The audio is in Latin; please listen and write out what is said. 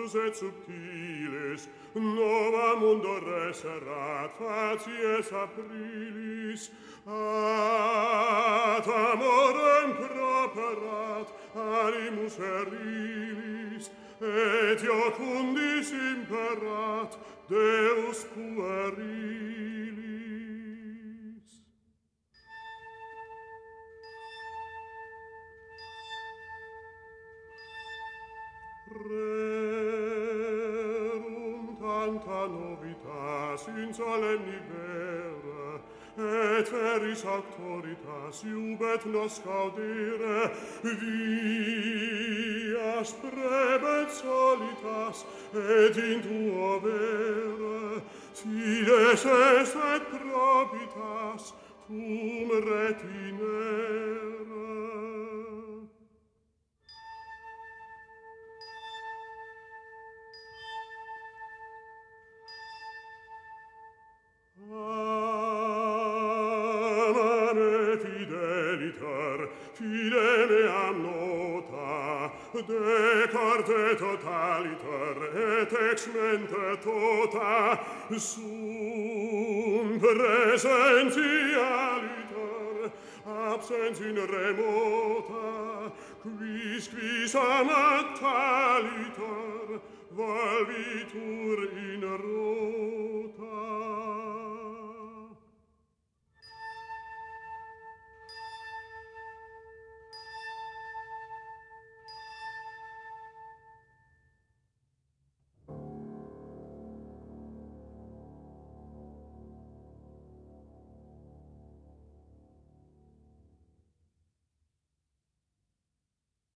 astutus et subtilis, nova mundo reserat facies aprilis, ad amorem properat animus erilis, et iocundis imperat Deus puerilis. Rerum tanta novitas in solemni vera, et feris auctoritas iubet nos caudire, vias prebet solitas, et in tuo vera, fides est et probitas, cum retinere. Amane fideliter, fidemeam nota, decarte totaliter, et ex mente tota, sum presentialiter, absens in remota, quis amataliter, valvitur in Roma.